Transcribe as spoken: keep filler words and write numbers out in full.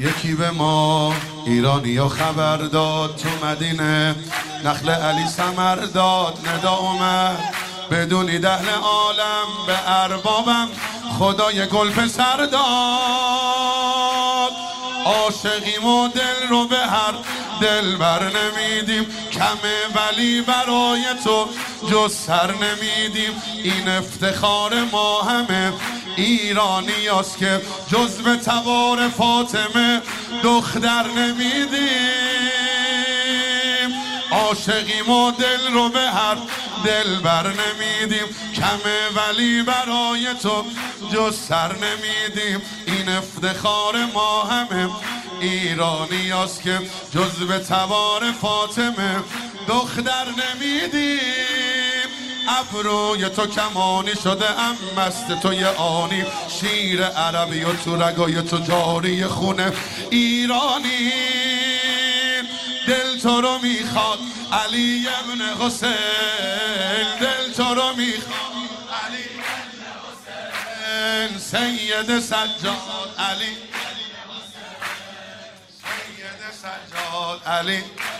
یکی به ما ایرانی ها خبر داد تو مدینه نخل علی ثمر داد ندا اومد بدونید اهل عالم به اربابم خدای گل پسر داد عاشقیم و دل رو به هر دل بر نمیدیم کمه ولی برای تو جز سر نمیدیم این افتخار ما همه ایرانی هست که جز به تبار فاطمه دختر نمیدیم عاشقیم و دل رو به هر دل بر نمیدیم کمه ولی برای تو جز سر نمیدیم این افتخار ما همه ایرانی هست که جز به تبار فاطمه دختر نمیدیم ابروی تو کمانی شده ام مست تو یه آنی شیر عربی و تو رگای تو جاری خونه ایرانی دل تو رو میخواد علی ابن حسین دل تو رو میخواد علی ابن حسین سید سجاد علی سید سجاد علی